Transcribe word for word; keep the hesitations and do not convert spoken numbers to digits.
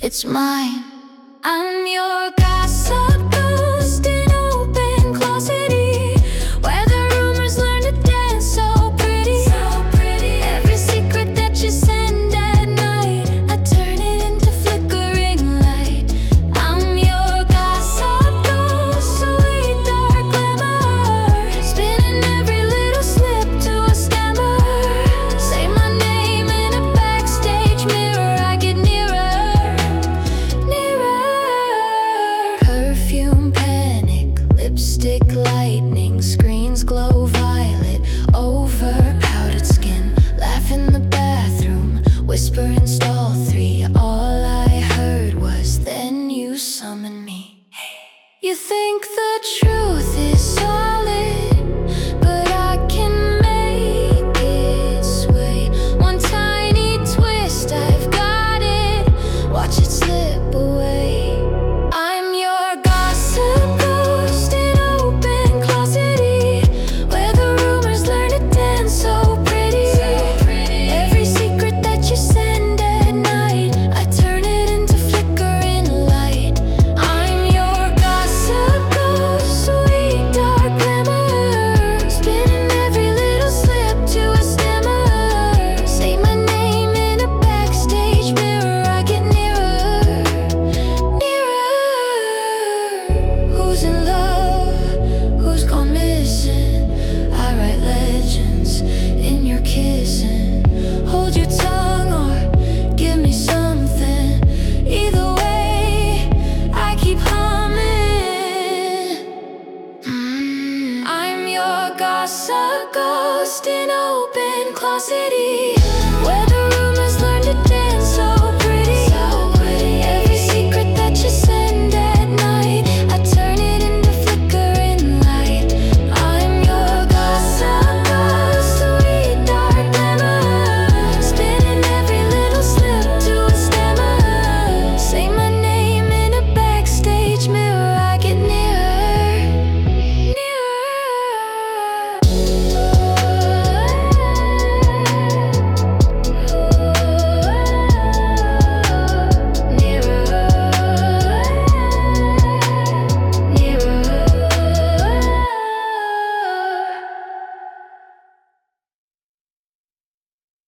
it's mine. I'm your gossip ghost in open closet-y, where the rumors learn to dance so pretty. So pretty. Every secret that you send at night, I turn it into flickering light. I'm your gossip ghost, sweet dark glamour, spinning every little slip to a stammer. Say my name in a backstage mirror, I get nearer, nearer. Perfume panic, lipstick lightning, screens glow violet over powdered skin. Laugh in the bathroom, whisper in stall three. All I heard was, then you summon me. You think the truth is solid, but I can make it sway. One tiny twist, I've got it, watch it slip away. I'm your gossip ghost in open closet-y, where the rumors learn to dance so pretty. Every secret that you send at night, I turn it into flickering light. I'm your gossip ghost, sweet dark glamour, spinning every little slip to a stammer. Say my name in a backstage mirror, I get nearer, nearer. Who's in love? Who's gone missing? I write legends in your kissing. Hold your tongue or give me something. Either way, I keep humming. Mm. I'm your gossip ghost in open closet-y.